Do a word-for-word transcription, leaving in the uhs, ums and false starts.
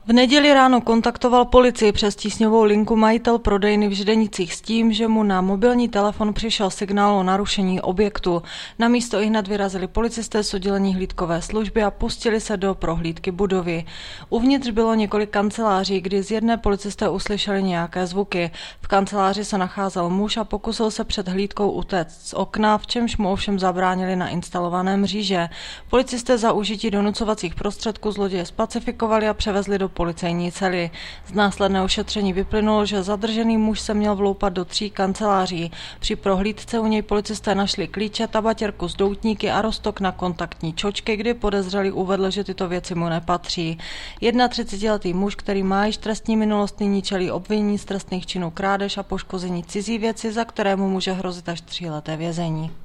V neděli ráno kontaktoval policii přes tísňovou linku majitel prodejny v Ždenicích s tím, že mu na mobilní telefon přišel signál o narušení objektu. Na místo ihned vyrazili policisté z oddělení hlídkové služby a pustili se do prohlídky budovy. Uvnitř bylo několik kanceláří, kdy z jedné policisté uslyšeli nějaké zvuky. V kanceláři se nacházel muž a pokusil se před hlídkou utéct z okna, v čemž mu ovšem zabránili na instalované mříže. Policisté za užití donucovacích prostředků zloděje spacifikovali a převezli do policejní cely. Z následného šetření vyplynulo, že zadržený muž se měl vloupat do tří kanceláří. Při prohlídce u něj policisté našli klíče, tabatěrku s doutníky a roztok na kontaktní čočky, kdy podezřelý uvedl, že tyto věci mu nepatří. třicetiletý muž, který má již trestní minulost, nyní čelí obvinění z trestných činů krádež a poškození cizí věci, za kterému může hrozit až tříleté vězení.